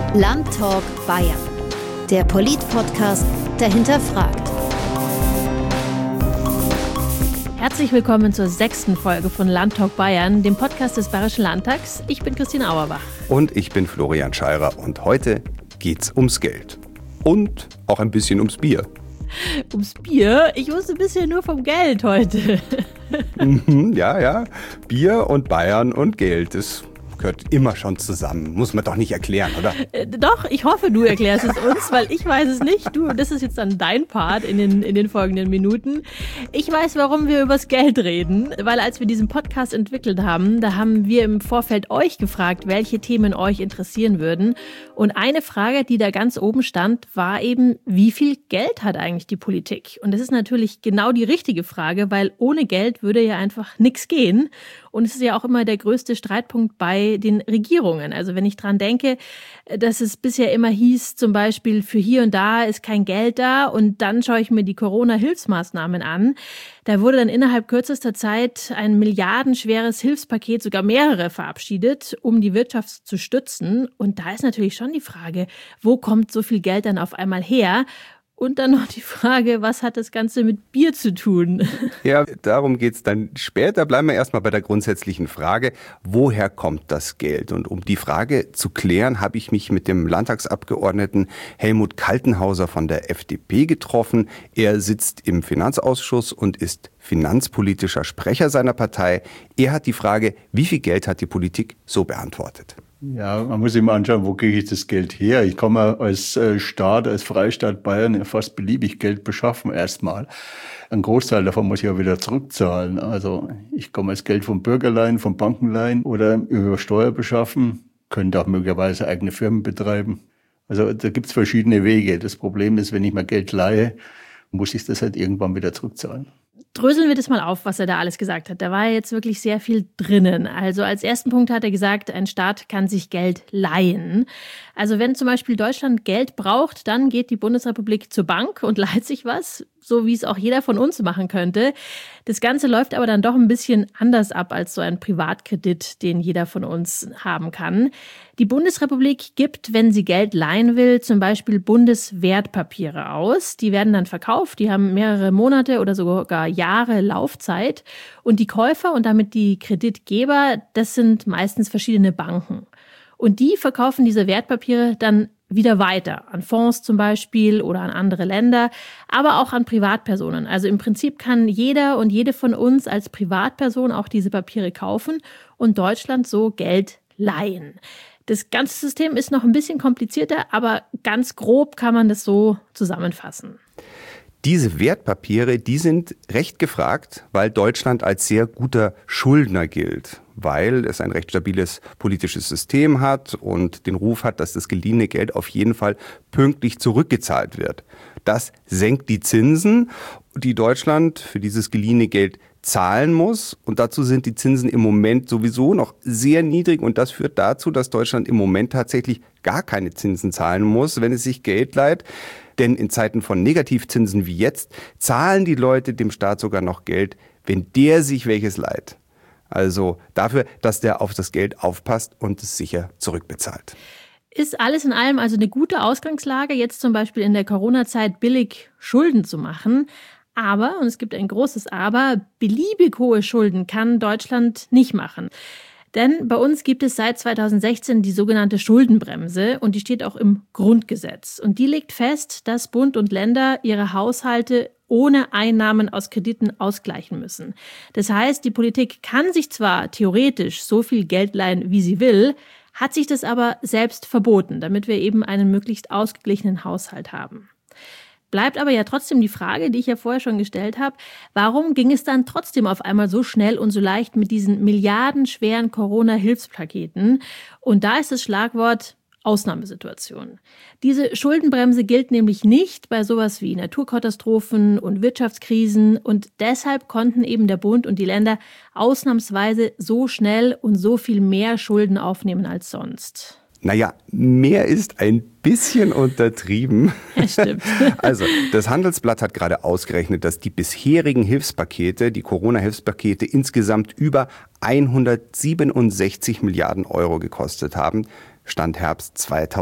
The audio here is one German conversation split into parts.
Landtalk Bayern, der Polit-Podcast, der hinterfragt. Herzlich willkommen zur 6. Folge von Landtalk Bayern, dem Podcast des Bayerischen Landtags. Ich bin Christine Auerbach. Und ich bin Florian Scheirer und heute geht's ums Geld. Und auch ein bisschen ums Bier. Ums Bier? Ich wusste bisher nur vom Geld heute. Ja. Bier und Bayern und Geld, das gehört immer schon zusammen. Muss man doch nicht erklären, oder? Doch, ich hoffe, du erklärst es uns, weil ich weiß es nicht. Das ist jetzt dann dein Part in den folgenden Minuten. Ich weiß, warum wir übers Geld reden, weil als wir diesen Podcast entwickelt haben, da haben wir im Vorfeld euch gefragt, welche Themen euch interessieren würden. Und eine Frage, die da ganz oben stand, war eben, wie viel Geld hat eigentlich die Politik? Und das ist natürlich genau die richtige Frage, weil ohne Geld würde ja einfach nichts gehen. Und es ist ja auch immer der größte Streitpunkt bei den Regierungen. Also wenn ich dran denke, dass es bisher immer hieß, zum Beispiel für hier und da ist kein Geld da und dann schaue ich mir die Corona-Hilfsmaßnahmen an. Da wurde dann innerhalb kürzester Zeit ein milliardenschweres Hilfspaket, sogar mehrere, verabschiedet, um die Wirtschaft zu stützen. Und da ist natürlich schon die Frage, wo kommt so viel Geld dann auf einmal her? Und dann noch die Frage, was hat das Ganze mit Bier zu tun? Ja, darum geht's dann später. Bleiben wir erstmal bei der grundsätzlichen Frage, woher kommt das Geld? Und um die Frage zu klären, habe ich mich mit dem Landtagsabgeordneten Helmut Kaltenhauser von der FDP getroffen. Er sitzt im Finanzausschuss und ist finanzpolitischer Sprecher seiner Partei. Er hat die Frage, wie viel Geld hat die Politik, so beantwortet. Ja, man muss sich mal anschauen, wo kriege ich das Geld her? Ich kann mir als Staat, als Freistaat Bayern fast beliebig Geld beschaffen erstmal. Ein Großteil davon muss ich ja wieder zurückzahlen. Also ich kann mir das Geld vom Bürgerleihen, vom Bankenleihen oder über Steuer beschaffen, könnte auch möglicherweise eigene Firmen betreiben. Also da gibt's verschiedene Wege. Das Problem ist, wenn ich mir Geld leihe, muss ich das halt irgendwann wieder zurückzahlen. Dröseln wir das mal auf, was er da alles gesagt hat. Da war jetzt wirklich sehr viel drinnen. Also als ersten Punkt hat er gesagt, ein Staat kann sich Geld leihen. Also wenn zum Beispiel Deutschland Geld braucht, dann geht die Bundesrepublik zur Bank und leiht sich was, so wie es auch jeder von uns machen könnte. Das Ganze läuft aber dann doch ein bisschen anders ab als so ein Privatkredit, den jeder von uns haben kann. Die Bundesrepublik gibt, wenn sie Geld leihen will, zum Beispiel Bundeswertpapiere aus. Die werden dann verkauft, die haben mehrere Monate oder sogar Jahre Laufzeit. Und die Käufer und damit die Kreditgeber, das sind meistens verschiedene Banken. Und die verkaufen diese Wertpapiere dann wieder weiter, an Fonds zum Beispiel oder an andere Länder, aber auch an Privatpersonen. Also im Prinzip kann jeder und jede von uns als Privatperson auch diese Papiere kaufen und Deutschland so Geld leihen. Das ganze System ist noch ein bisschen komplizierter, aber ganz grob kann man das so zusammenfassen. Diese Wertpapiere, die sind recht gefragt, weil Deutschland als sehr guter Schuldner gilt, weil es ein recht stabiles politisches System hat und den Ruf hat, dass das geliehene Geld auf jeden Fall pünktlich zurückgezahlt wird. Das senkt die Zinsen, die Deutschland für dieses geliehene Geld zahlen muss. Und dazu sind die Zinsen im Moment sowieso noch sehr niedrig. Und das führt dazu, dass Deutschland im Moment tatsächlich gar keine Zinsen zahlen muss, wenn es sich Geld leiht. Denn in Zeiten von Negativzinsen wie jetzt zahlen die Leute dem Staat sogar noch Geld, wenn der sich welches leiht. Also dafür, dass der auf das Geld aufpasst und es sicher zurückbezahlt. Ist alles in allem also eine gute Ausgangslage, jetzt zum Beispiel in der Corona-Zeit billig Schulden zu machen. Aber, und es gibt ein großes Aber, beliebig hohe Schulden kann Deutschland nicht machen. Denn bei uns gibt es seit 2016 die sogenannte Schuldenbremse und die steht auch im Grundgesetz. Und die legt fest, dass Bund und Länder ihre Haushalte ohne Einnahmen aus Krediten ausgleichen müssen. Das heißt, die Politik kann sich zwar theoretisch so viel Geld leihen, wie sie will, hat sich das aber selbst verboten, damit wir eben einen möglichst ausgeglichenen Haushalt haben. Bleibt aber ja trotzdem die Frage, die ich ja vorher schon gestellt habe, warum ging es dann trotzdem auf einmal so schnell und so leicht mit diesen milliardenschweren Corona-Hilfspaketen? Und da ist das Schlagwort Ausnahmesituation. Diese Schuldenbremse gilt nämlich nicht bei sowas wie Naturkatastrophen und Wirtschaftskrisen und deshalb konnten eben der Bund und die Länder ausnahmsweise so schnell und so viel mehr Schulden aufnehmen als sonst. Naja, mehr ist ein bisschen untertrieben. Ja, stimmt. Also, das Handelsblatt hat gerade ausgerechnet, dass die bisherigen Hilfspakete, die Corona-Hilfspakete, insgesamt über 167 Milliarden Euro gekostet haben. Stand Herbst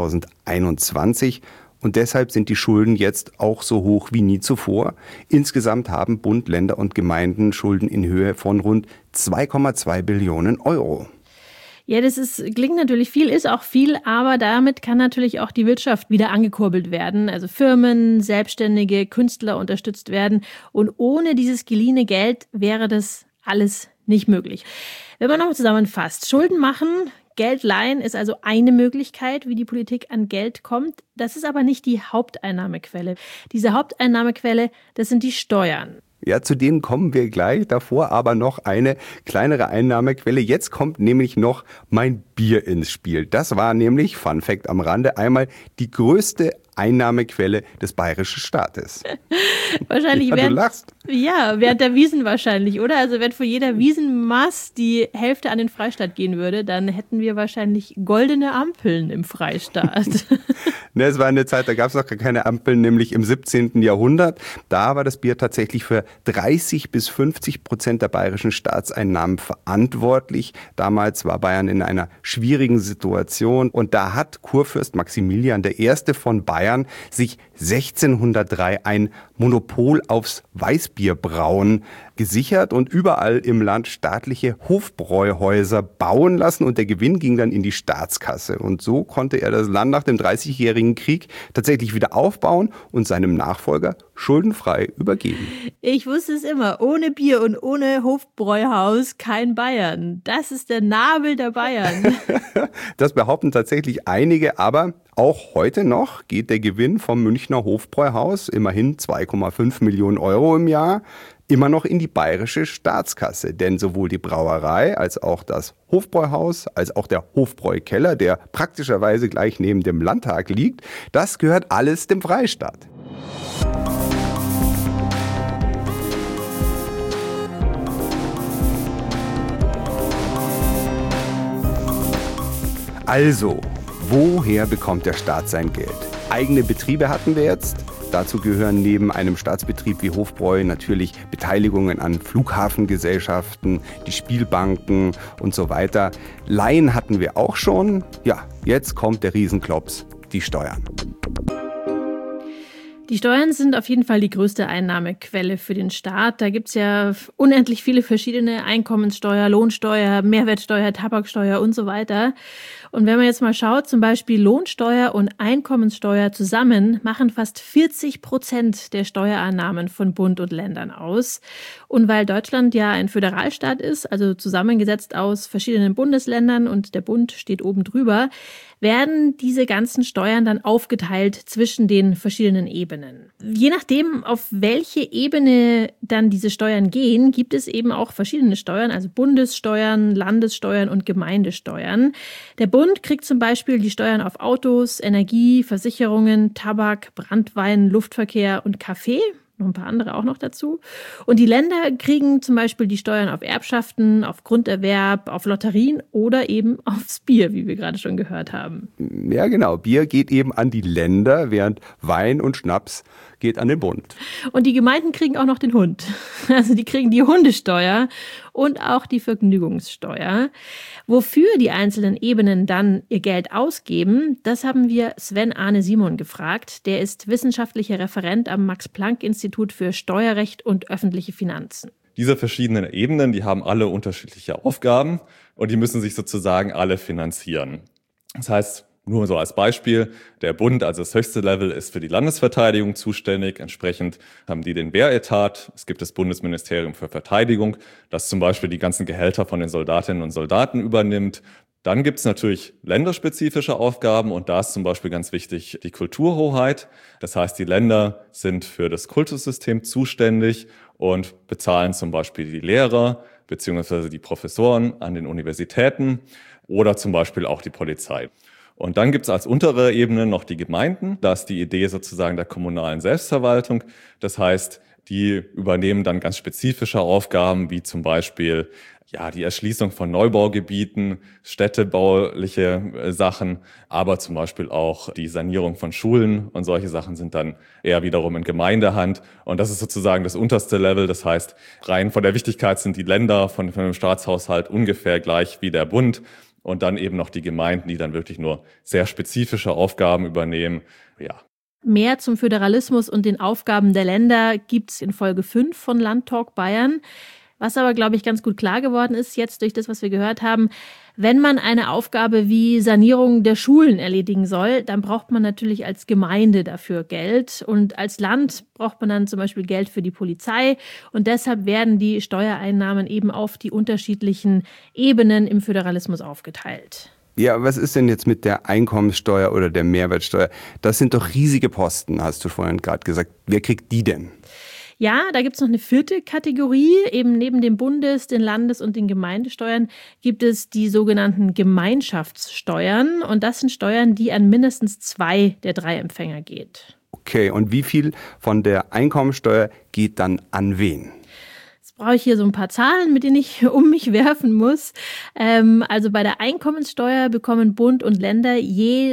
2021. Und deshalb sind die Schulden jetzt auch so hoch wie nie zuvor. Insgesamt haben Bund, Länder und Gemeinden Schulden in Höhe von rund 2,2 Billionen Euro. Ja, klingt natürlich viel, ist auch viel, aber damit kann natürlich auch die Wirtschaft wieder angekurbelt werden. Also Firmen, Selbstständige, Künstler unterstützt werden. Und ohne dieses geliehene Geld wäre das alles nicht möglich. Wenn man nochmal zusammenfasst, Schulden machen, Geld leihen ist also eine Möglichkeit, wie die Politik an Geld kommt. Das ist aber nicht die Haupteinnahmequelle. Diese Haupteinnahmequelle, das sind die Steuern. Ja, zu denen kommen wir gleich. Davor aber noch eine kleinere Einnahmequelle. Jetzt kommt nämlich noch mein Bier ins Spiel. Das war nämlich, Fun Fact am Rande, einmal die größte Einnahmequelle des bayerischen Staates. Wahrscheinlich ja, du lachst. Ja, während der Wiesn wahrscheinlich, oder? Also wenn von jeder Wiesenmaß die Hälfte an den Freistaat gehen würde, dann hätten wir wahrscheinlich goldene Ampeln im Freistaat. Es war eine Zeit, da gab es noch gar keine Ampeln, nämlich im 17. Jahrhundert. Da war das Bier tatsächlich für 30-50% der bayerischen Staatseinnahmen verantwortlich. Damals war Bayern in einer schwierigen Situation und da hat Kurfürst Maximilian I. von Bayern sich 1603 ein Monopol aufs Weißbierbrauen gesichert und überall im Land staatliche Hofbräuhäuser bauen lassen und der Gewinn ging dann in die Staatskasse. Und so konnte er das Land nach dem 30-jährigen Krieg tatsächlich wieder aufbauen und seinem Nachfolger schuldenfrei übergeben. Ich wusste es immer, ohne Bier und ohne Hofbräuhaus kein Bayern. Das ist der Nabel der Bayern. Das behaupten tatsächlich einige, aber auch heute noch geht der Gewinn vom Münchner Hofbräuhaus, immerhin 2,5 Millionen Euro im Jahr, immer noch in die bayerische Staatskasse. Denn sowohl die Brauerei als auch das Hofbräuhaus, als auch der Hofbräukeller, der praktischerweise gleich neben dem Landtag liegt, das gehört alles dem Freistaat. Also, woher bekommt der Staat sein Geld? Eigene Betriebe hatten wir jetzt. Dazu gehören neben einem Staatsbetrieb wie Hofbräu natürlich Beteiligungen an Flughafengesellschaften, die Spielbanken und so weiter. Leihen hatten wir auch schon. Ja, jetzt kommt der Riesenklops, die Steuern. Die Steuern sind auf jeden Fall die größte Einnahmequelle für den Staat. Da gibt's ja unendlich viele verschiedene Einkommenssteuer, Lohnsteuer, Mehrwertsteuer, Tabaksteuer und so weiter. Und wenn man jetzt mal schaut, zum Beispiel Lohnsteuer und Einkommenssteuer zusammen machen fast 40% der Steuereinnahmen von Bund und Ländern aus. Und weil Deutschland ja ein Föderalstaat ist, also zusammengesetzt aus verschiedenen Bundesländern und der Bund steht oben drüber, werden diese ganzen Steuern dann aufgeteilt zwischen den verschiedenen Ebenen. Je nachdem, auf welche Ebene dann diese Steuern gehen, gibt es eben auch verschiedene Steuern, also Bundessteuern, Landessteuern und Gemeindesteuern. Der Bund kriegt zum Beispiel die Steuern auf Autos, Energie, Versicherungen, Tabak, Branntwein, Luftverkehr und Kaffee. Noch ein paar andere auch noch dazu. Und die Länder kriegen zum Beispiel die Steuern auf Erbschaften, auf Grunderwerb, auf Lotterien oder eben aufs Bier, wie wir gerade schon gehört haben. Ja, genau. Bier geht eben an die Länder, während Wein und Schnaps geht an den Bund. Und die Gemeinden kriegen auch noch den Hund. Also die kriegen die Hundesteuer und auch die Vergnügungssteuer. Wofür die einzelnen Ebenen dann ihr Geld ausgeben, das haben wir Sven Arne Simon gefragt. Der ist wissenschaftlicher Referent am Max-Planck-Institut für Steuerrecht und öffentliche Finanzen. Diese verschiedenen Ebenen, die haben alle unterschiedliche Aufgaben und die müssen sich sozusagen alle finanzieren. Das heißt, nur so als Beispiel, der Bund, also das höchste Level, ist für die Landesverteidigung zuständig. Entsprechend haben die den Wehretat. Es gibt das Bundesministerium für Verteidigung, das zum Beispiel die ganzen Gehälter von den Soldatinnen und Soldaten übernimmt. Dann gibt es natürlich länderspezifische Aufgaben und da ist zum Beispiel ganz wichtig die Kulturhoheit. Das heißt, die Länder sind für das Kultussystem zuständig und bezahlen zum Beispiel die Lehrer bzw. die Professoren an den Universitäten oder zum Beispiel auch die Polizei. Und dann gibt es als untere Ebene noch die Gemeinden. Da ist die Idee sozusagen der kommunalen Selbstverwaltung. Das heißt, die übernehmen dann ganz spezifische Aufgaben, wie zum Beispiel die Erschließung von Neubaugebieten, städtebauliche Sachen, aber zum Beispiel auch die Sanierung von Schulen und solche Sachen sind dann eher wiederum in Gemeindehand. Und das ist sozusagen das unterste Level. Das heißt, rein von der Wichtigkeit sind die Länder von dem Staatshaushalt ungefähr gleich wie der Bund. und dann eben noch die Gemeinden, die dann wirklich nur sehr spezifische Aufgaben übernehmen. Ja. Mehr zum Föderalismus und den Aufgaben der Länder gibt es in Folge 5 von Landtalk Bayern. Was aber, glaube ich, ganz gut klar geworden ist jetzt durch das, was wir gehört haben, wenn man eine Aufgabe wie Sanierung der Schulen erledigen soll, dann braucht man natürlich als Gemeinde dafür Geld. Und als Land braucht man dann zum Beispiel Geld für die Polizei. Und deshalb werden die Steuereinnahmen eben auf die unterschiedlichen Ebenen im Föderalismus aufgeteilt. Ja, was ist denn jetzt mit der Einkommenssteuer oder der Mehrwertsteuer? Das sind doch riesige Posten, hast du vorhin gerade gesagt. Wer kriegt die denn? Ja, da gibt es noch eine 4. Kategorie. Eben neben dem Bundes-, den Landes- und den Gemeindesteuern gibt es die sogenannten Gemeinschaftssteuern. Und das sind Steuern, die an mindestens 2 der 3 Empfänger geht. Okay, und wie viel von der Einkommensteuer geht dann an wen? Brauche ich hier so ein paar Zahlen, mit denen ich um mich werfen muss. Also bei der Einkommenssteuer bekommen Bund und Länder je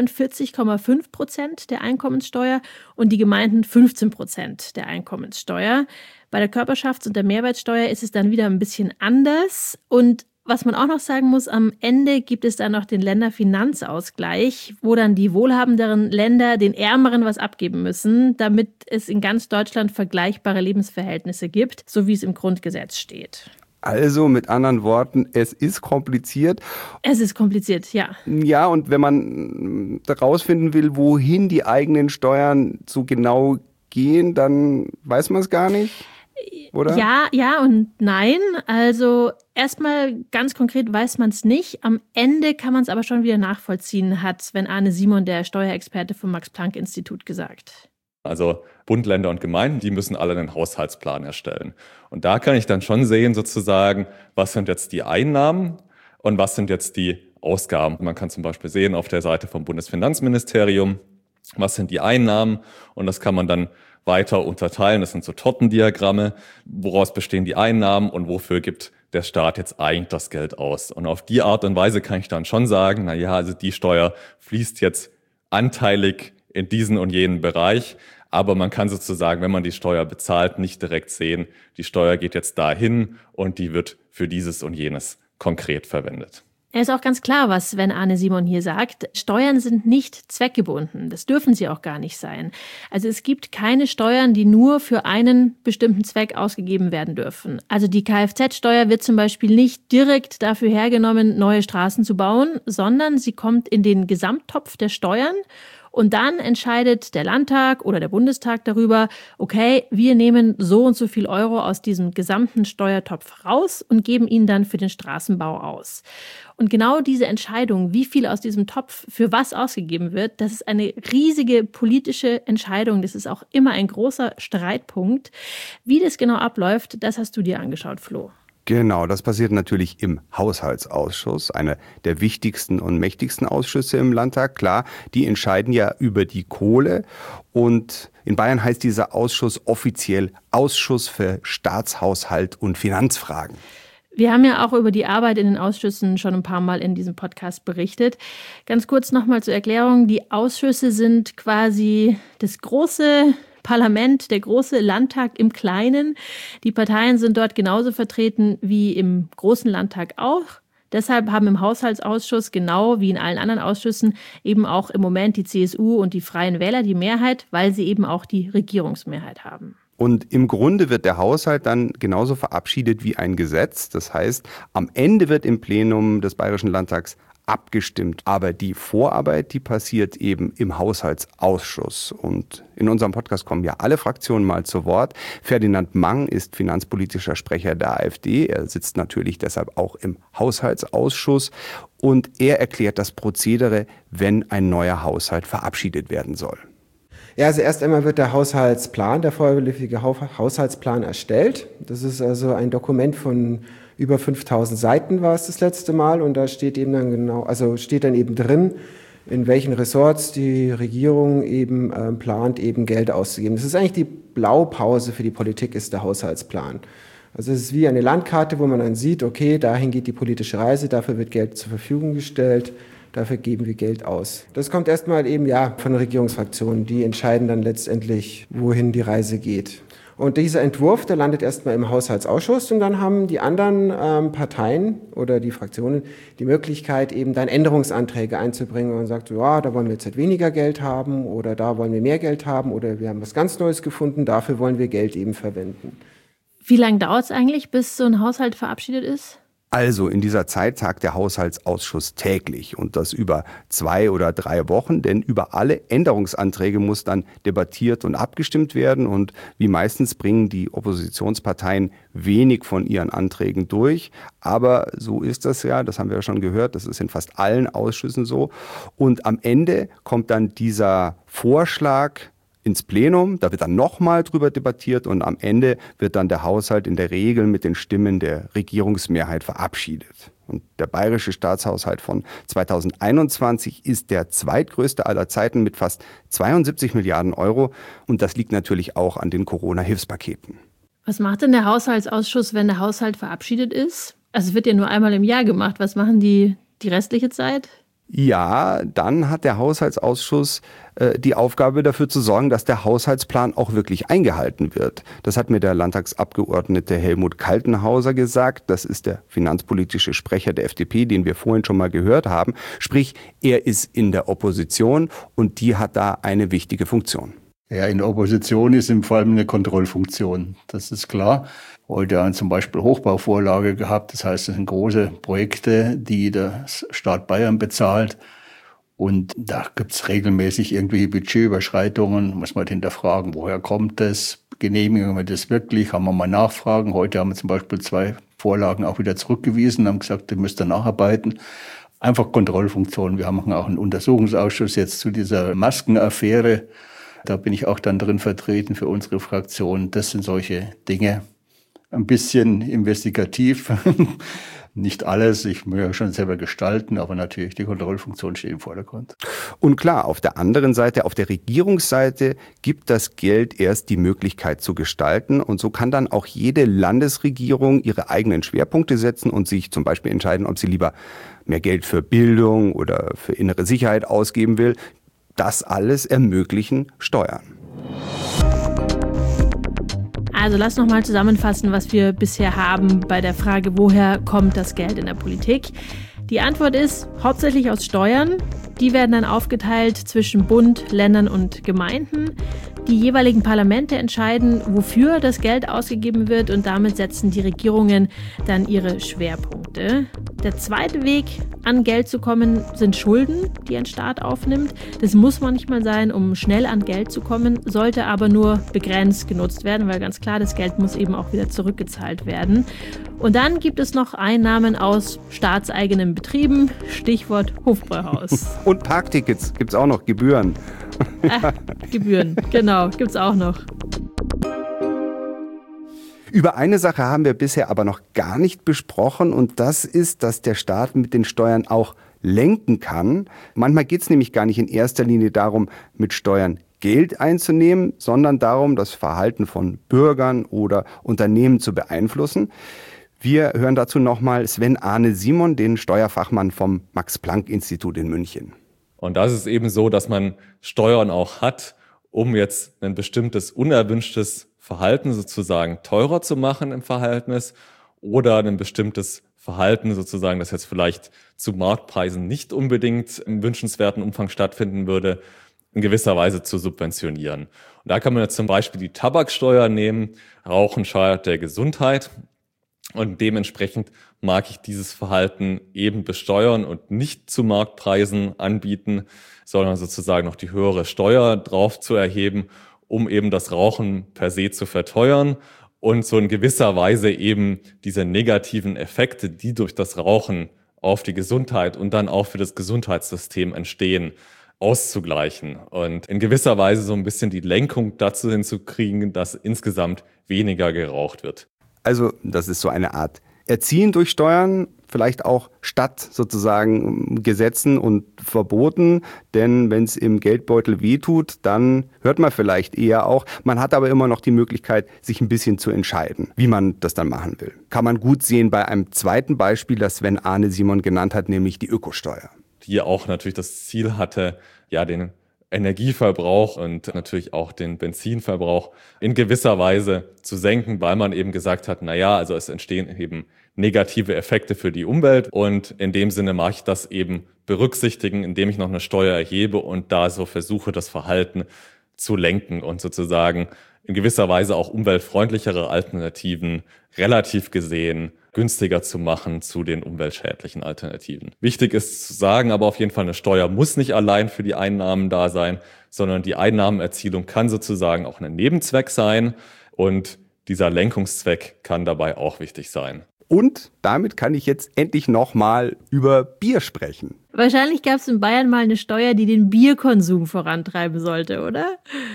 42,5% der Einkommenssteuer und die Gemeinden 15% der Einkommenssteuer. Bei der Körperschafts- und der Mehrwertsteuer ist es dann wieder ein bisschen anders. Und was man auch noch sagen muss, am Ende gibt es dann noch den Länderfinanzausgleich, wo dann die wohlhabenderen Länder den Ärmeren was abgeben müssen, damit es in ganz Deutschland vergleichbare Lebensverhältnisse gibt, so wie es im Grundgesetz steht. Also mit anderen Worten, es ist kompliziert. Es ist kompliziert, ja. Ja, und wenn man herausfinden will, wohin die eigenen Steuern so genau gehen, dann weiß man es gar nicht. Oder? Ja und nein. Also erstmal ganz konkret weiß man es nicht. Am Ende kann man es aber schon wieder nachvollziehen, hat Sven Arne Simon, der Steuerexperte vom Max-Planck-Institut, gesagt. Also Bund, Länder und Gemeinden, die müssen alle einen Haushaltsplan erstellen. Und da kann ich dann schon sehen, sozusagen, was sind jetzt die Einnahmen und was sind jetzt die Ausgaben. Man kann zum Beispiel sehen auf der Seite vom Bundesfinanzministerium, was sind die Einnahmen, und das kann man dann weiter unterteilen. Das sind so Tortendiagramme, woraus bestehen die Einnahmen und wofür gibt der Staat jetzt eigentlich das Geld aus. Und auf die Art und Weise kann ich dann schon sagen, also die Steuer fließt jetzt anteilig in diesen und jenen Bereich. Aber man kann sozusagen, wenn man die Steuer bezahlt, nicht direkt sehen, die Steuer geht jetzt dahin und die wird für dieses und jenes konkret verwendet. Er ist auch ganz klar, was Sven Arne Simon hier sagt. Steuern sind nicht zweckgebunden. Das dürfen sie auch gar nicht sein. Also es gibt keine Steuern, die nur für einen bestimmten Zweck ausgegeben werden dürfen. Also die Kfz-Steuer wird zum Beispiel nicht direkt dafür hergenommen, neue Straßen zu bauen, sondern sie kommt in den Gesamttopf der Steuern. Und dann entscheidet der Landtag oder der Bundestag darüber, okay, wir nehmen so und so viel Euro aus diesem gesamten Steuertopf raus und geben ihn dann für den Straßenbau aus. Und genau diese Entscheidung, wie viel aus diesem Topf für was ausgegeben wird, das ist eine riesige politische Entscheidung. Das ist auch immer ein großer Streitpunkt. Wie das genau abläuft, das hast du dir angeschaut, Flo. Genau, das passiert natürlich im Haushaltsausschuss, einer der wichtigsten und mächtigsten Ausschüsse im Landtag. Klar, die entscheiden ja über die Kohle, und in Bayern heißt dieser Ausschuss offiziell Ausschuss für Staatshaushalt und Finanzfragen. Wir haben ja auch über die Arbeit in den Ausschüssen schon ein paar Mal in diesem Podcast berichtet. Ganz kurz nochmal zur Erklärung. Die Ausschüsse sind quasi das große Parlament, der große Landtag im Kleinen. Die Parteien sind dort genauso vertreten wie im großen Landtag auch. Deshalb haben im Haushaltsausschuss, genau wie in allen anderen Ausschüssen, eben auch im Moment die CSU und die Freien Wähler die Mehrheit, weil sie eben auch die Regierungsmehrheit haben. Und im Grunde wird der Haushalt dann genauso verabschiedet wie ein Gesetz. Das heißt, am Ende wird im Plenum des Bayerischen Landtags abgestimmt. Aber die Vorarbeit, die passiert eben im Haushaltsausschuss. Und in unserem Podcast kommen ja alle Fraktionen mal zu Wort. Ferdinand Mang ist finanzpolitischer Sprecher der AfD. Er sitzt natürlich deshalb auch im Haushaltsausschuss. Und er erklärt das Prozedere, wenn ein neuer Haushalt verabschiedet werden soll. Ja, also erst einmal wird der Haushaltsplan, der vorläufige Haushaltsplan erstellt. Das ist also ein Dokument von über 5000 Seiten war es das letzte Mal, und da steht eben dann steht dann eben drin, in welchen Ressorts die Regierung eben plant, eben Geld auszugeben. Das ist eigentlich die Blaupause für die Politik, ist der Haushaltsplan. Also es ist wie eine Landkarte, wo man dann sieht, okay, dahin geht die politische Reise, dafür wird Geld zur Verfügung gestellt, dafür geben wir Geld aus. Das kommt erstmal eben von den Regierungsfraktionen, die entscheiden dann letztendlich, wohin die Reise geht. Und dieser Entwurf, der landet erstmal im Haushaltsausschuss und dann haben die anderen Parteien oder die Fraktionen die Möglichkeit, eben dann Änderungsanträge einzubringen und sagt, ja, da wollen wir jetzt halt weniger Geld haben oder da wollen wir mehr Geld haben oder wir haben was ganz Neues gefunden, dafür wollen wir Geld eben verwenden. Wie lange dauert es eigentlich, bis so ein Haushalt verabschiedet ist? Also in dieser Zeit tagt der Haushaltsausschuss täglich und das über 2 oder 3 Wochen, denn über alle Änderungsanträge muss dann debattiert und abgestimmt werden und wie meistens bringen die Oppositionsparteien wenig von ihren Anträgen durch, aber so ist das ja, das haben wir ja schon gehört, das ist in fast allen Ausschüssen so und am Ende kommt dann dieser Vorschlag ins Plenum, da wird dann nochmal drüber debattiert und am Ende wird dann der Haushalt in der Regel mit den Stimmen der Regierungsmehrheit verabschiedet. Und der bayerische Staatshaushalt von 2021 ist der zweitgrößte aller Zeiten mit fast 72 Milliarden Euro und das liegt natürlich auch an den Corona-Hilfspaketen. Was macht denn der Haushaltsausschuss, wenn der Haushalt verabschiedet ist? Also es wird ja nur einmal im Jahr gemacht. Was machen die restliche Zeit? Ja, dann hat der Haushaltsausschuss die Aufgabe dafür zu sorgen, dass der Haushaltsplan auch wirklich eingehalten wird. Das hat mir der Landtagsabgeordnete Helmut Kaltenhauser gesagt. Das ist der finanzpolitische Sprecher der FDP, den wir vorhin schon mal gehört haben. Sprich, er ist in der Opposition und die hat da eine wichtige Funktion. Ja, in der Opposition ist vor allem eine Kontrollfunktion. Das ist klar. Heute haben wir zum Beispiel Hochbauvorlage gehabt. Das heißt, das sind große Projekte, die der Staat Bayern bezahlt. Und da gibt's regelmäßig irgendwelche Budgetüberschreitungen. Muss man hinterfragen, woher kommt das? Genehmigen wir das wirklich? Kann man mal nachfragen. Heute haben wir zum Beispiel 2 Vorlagen auch wieder zurückgewiesen, haben gesagt, ihr müsst da nacharbeiten. Einfach Kontrollfunktion. Wir haben auch einen Untersuchungsausschuss jetzt zu dieser Maskenaffäre. Da bin ich auch dann drin vertreten für unsere Fraktion. Das sind solche Dinge. Ein bisschen investigativ. Nicht alles, ich muss ja schon selber gestalten, aber natürlich die Kontrollfunktion steht im Vordergrund. Und klar, auf der anderen Seite, auf der Regierungsseite gibt das Geld erst die Möglichkeit zu gestalten und so kann dann auch jede Landesregierung ihre eigenen Schwerpunkte setzen und sich zum Beispiel entscheiden, ob sie lieber mehr Geld für Bildung oder für innere Sicherheit ausgeben will. Das alles ermöglichen Steuern. Also lass noch mal zusammenfassen, was wir bisher haben bei der Frage, woher kommt das Geld in der Politik? Die Antwort ist hauptsächlich aus Steuern. Die werden dann aufgeteilt zwischen Bund, Ländern und Gemeinden. Die jeweiligen Parlamente entscheiden, wofür das Geld ausgegeben wird und damit setzen die Regierungen dann ihre Schwerpunkte. Der zweite Weg, an Geld zu kommen, sind Schulden, die ein Staat aufnimmt. Das muss manchmal sein, um schnell an Geld zu kommen, sollte aber nur begrenzt genutzt werden, weil ganz klar, das Geld muss eben auch wieder zurückgezahlt werden. Und dann gibt es noch Einnahmen aus staatseigenen Betrieben, Stichwort Hofbräuhaus. Und Parktickets gibt's auch noch, Gebühren. Gebühren, genau, gibt's auch noch. Über eine Sache haben wir bisher aber noch gar nicht besprochen und das ist, dass der Staat mit den Steuern auch lenken kann. Manchmal geht es nämlich gar nicht in erster Linie darum, mit Steuern Geld einzunehmen, sondern darum, das Verhalten von Bürgern oder Unternehmen zu beeinflussen. Wir hören dazu nochmal Sven Arne Simon, den Steuerfachmann vom Max-Planck-Institut in München. Und das ist eben so, dass man Steuern auch hat, um jetzt ein bestimmtes unerwünschtes Verhalten sozusagen teurer zu machen im Verhältnis oder ein bestimmtes Verhalten sozusagen, das jetzt vielleicht zu Marktpreisen nicht unbedingt im wünschenswerten Umfang stattfinden würde, in gewisser Weise zu subventionieren. Und da kann man jetzt zum Beispiel die Tabaksteuer nehmen. Rauchen schadet der Gesundheit. Und dementsprechend mag ich dieses Verhalten eben besteuern und nicht zu Marktpreisen anbieten, sondern sozusagen noch die höhere Steuer drauf zu erheben, um eben das Rauchen per se zu verteuern und so in gewisser Weise eben diese negativen Effekte, die durch das Rauchen auf die Gesundheit und dann auch für das Gesundheitssystem entstehen, auszugleichen und in gewisser Weise so ein bisschen die Lenkung dazu hinzukriegen, dass insgesamt weniger geraucht wird. Also das ist so eine Art Erziehen durch Steuern, vielleicht auch statt sozusagen Gesetzen und Verboten. Denn wenn es im Geldbeutel wehtut, dann hört man vielleicht eher auch. Man hat aber immer noch die Möglichkeit, sich ein bisschen zu entscheiden, wie man das dann machen will. Kann man gut sehen bei einem zweiten Beispiel, das Sven Arne Simon genannt hat, nämlich die Ökosteuer. Die auch natürlich das Ziel hatte, ja, den Energieverbrauch und natürlich auch den Benzinverbrauch in gewisser Weise zu senken, weil man eben gesagt hat, also es entstehen eben negative Effekte für die Umwelt und in dem Sinne mache ich das eben berücksichtigen, indem ich noch eine Steuer erhebe und da so versuche, das Verhalten zu lenken und sozusagen in gewisser Weise auch umweltfreundlichere Alternativen relativ gesehen günstiger zu machen zu den umweltschädlichen Alternativen. Wichtig ist zu sagen, aber auf jeden Fall, eine Steuer muss nicht allein für die Einnahmen da sein, sondern die Einnahmenerzielung kann sozusagen auch ein Nebenzweck sein und dieser Lenkungszweck kann dabei auch wichtig sein. Und damit kann ich jetzt endlich nochmal über Bier sprechen. Wahrscheinlich gab es in Bayern mal eine Steuer, die den Bierkonsum vorantreiben sollte, oder?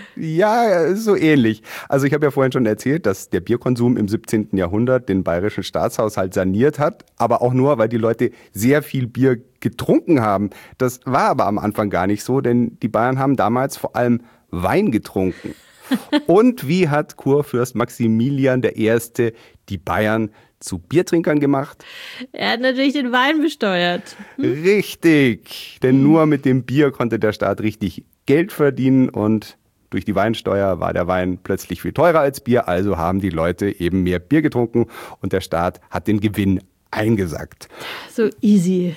Ja, so ähnlich. Also ich habe ja vorhin schon erzählt, dass der Bierkonsum im 17. Jahrhundert den bayerischen Staatshaushalt saniert hat, aber auch nur, weil die Leute sehr viel Bier getrunken haben. Das war aber am Anfang gar nicht so, denn die Bayern haben damals vor allem Wein getrunken. Und wie hat Kurfürst Maximilian I. die Bayern zu Biertrinkern gemacht? Er hat natürlich den Wein besteuert. Richtig, denn nur mit dem Bier konnte der Staat richtig Geld verdienen und durch die Weinsteuer war der Wein plötzlich viel teurer als Bier, also haben die Leute eben mehr Bier getrunken und der Staat hat den Gewinn eingesackt. So easy.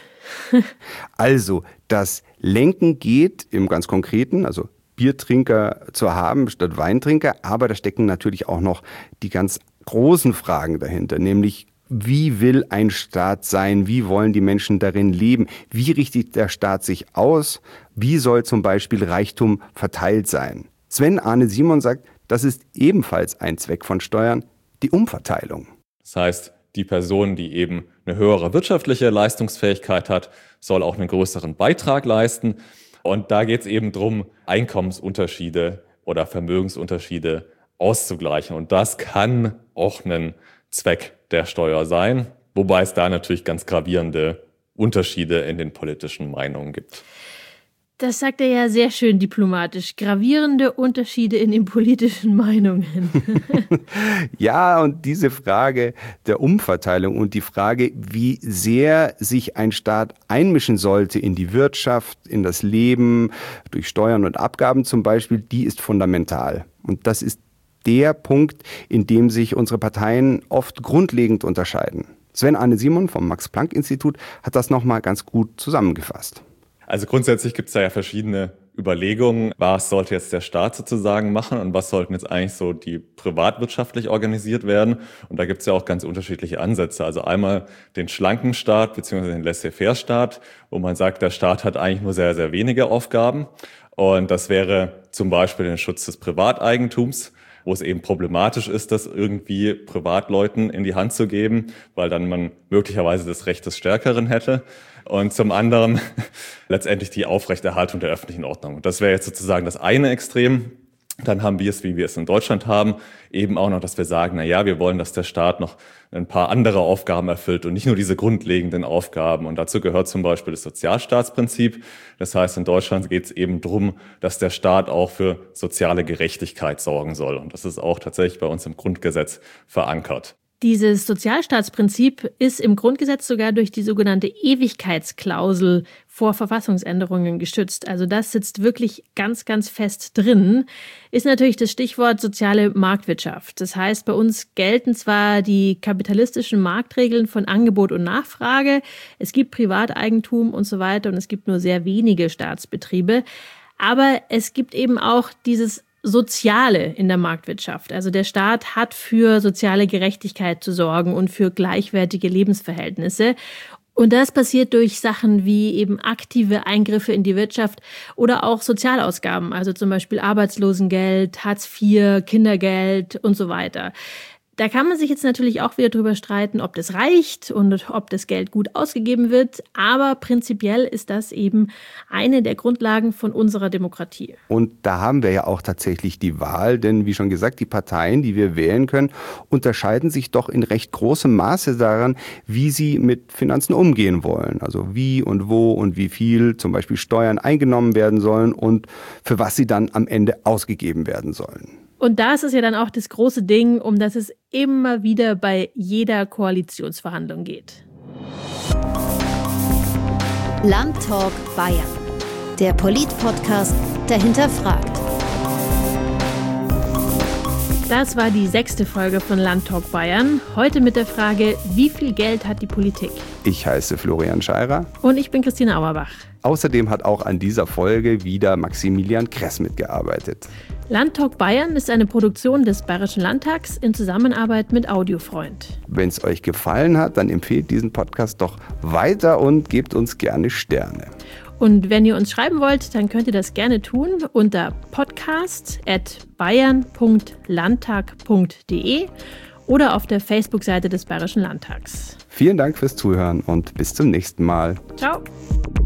Also das Lenken geht im ganz Konkreten, also Biertrinker zu haben statt Weintrinker, aber da stecken natürlich auch noch die ganz großen Fragen dahinter, nämlich wie will ein Staat sein, wie wollen die Menschen darin leben, wie richtet der Staat sich aus, wie soll zum Beispiel Reichtum verteilt sein. Sven Arne Simon sagt, das ist ebenfalls ein Zweck von Steuern, die Umverteilung. Das heißt, die Person, die eben eine höhere wirtschaftliche Leistungsfähigkeit hat, soll auch einen größeren Beitrag leisten. Und da geht es eben darum, Einkommensunterschiede oder Vermögensunterschiede auszugleichen. Und das kann auch ein Zweck der Steuer sein, wobei es da natürlich ganz gravierende Unterschiede in den politischen Meinungen gibt. Das sagt er ja sehr schön diplomatisch. Gravierende Unterschiede in den politischen Meinungen. Ja, und diese Frage der Umverteilung und die Frage, wie sehr sich ein Staat einmischen sollte in die Wirtschaft, in das Leben, durch Steuern und Abgaben zum Beispiel, die ist fundamental. Und das ist der Punkt, in dem sich unsere Parteien oft grundlegend unterscheiden. Sven Arne Simon vom Max-Planck-Institut hat das nochmal ganz gut zusammengefasst. Also grundsätzlich gibt es da ja verschiedene Überlegungen, was sollte jetzt der Staat sozusagen machen und was sollten jetzt eigentlich so die privatwirtschaftlich organisiert werden. Und da gibt es ja auch ganz unterschiedliche Ansätze. Also einmal den schlanken Staat bzw. den Laissez-faire-Staat, wo man sagt, der Staat hat eigentlich nur sehr, sehr wenige Aufgaben. Und das wäre zum Beispiel den Schutz des Privateigentums, wo es eben problematisch ist, das irgendwie Privatleuten in die Hand zu geben, weil dann man möglicherweise das Recht des Stärkeren hätte. Und zum anderen letztendlich die Aufrechterhaltung der öffentlichen Ordnung. Das wäre jetzt sozusagen das eine Extrem. Dann haben wir es, wie wir es in Deutschland haben, eben auch noch, dass wir sagen, wir wollen, dass der Staat noch ein paar andere Aufgaben erfüllt und nicht nur diese grundlegenden Aufgaben. Und dazu gehört zum Beispiel das Sozialstaatsprinzip. Das heißt, in Deutschland geht es eben darum, dass der Staat auch für soziale Gerechtigkeit sorgen soll. Und das ist auch tatsächlich bei uns im Grundgesetz verankert. Dieses Sozialstaatsprinzip ist im Grundgesetz sogar durch die sogenannte Ewigkeitsklausel vor Verfassungsänderungen gestützt. Also das sitzt wirklich ganz, ganz fest drin. Ist natürlich das Stichwort soziale Marktwirtschaft. Das heißt, bei uns gelten zwar die kapitalistischen Marktregeln von Angebot und Nachfrage, es gibt Privateigentum und so weiter und es gibt nur sehr wenige Staatsbetriebe, aber es gibt eben auch dieses Soziale in der Marktwirtschaft. Also der Staat hat für soziale Gerechtigkeit zu sorgen und für gleichwertige Lebensverhältnisse. Und das passiert durch Sachen wie eben aktive Eingriffe in die Wirtschaft oder auch Sozialausgaben, also zum Beispiel Arbeitslosengeld, Hartz IV, Kindergeld und so weiter. Da kann man sich jetzt natürlich auch wieder drüber streiten, ob das reicht und ob das Geld gut ausgegeben wird. Aber prinzipiell ist das eben eine der Grundlagen von unserer Demokratie. Und da haben wir ja auch tatsächlich die Wahl, denn wie schon gesagt, die Parteien, die wir wählen können, unterscheiden sich doch in recht großem Maße daran, wie sie mit Finanzen umgehen wollen. Also wie und wo und wie viel zum Beispiel Steuern eingenommen werden sollen und für was sie dann am Ende ausgegeben werden sollen. Und da ist es ja dann auch das große Ding, um das es immer wieder bei jeder Koalitionsverhandlung geht. Landtalk Bayern. Der Polit-Podcast, der hinterfragt. Das war die 6. Folge von Landtalk Bayern. Heute mit der Frage, wie viel Geld hat die Politik? Ich heiße Florian Scheirer. Und ich bin Christine Auerbach. Außerdem hat auch an dieser Folge wieder Maximilian Kress mitgearbeitet. Landtalk Bayern ist eine Produktion des Bayerischen Landtags in Zusammenarbeit mit Audiofreund. Wenn es euch gefallen hat, dann empfehlt diesen Podcast doch weiter und gebt uns gerne Sterne. Und wenn ihr uns schreiben wollt, dann könnt ihr das gerne tun unter podcast@bayern.landtag.de oder auf der Facebook-Seite des Bayerischen Landtags. Vielen Dank fürs Zuhören und bis zum nächsten Mal. Ciao.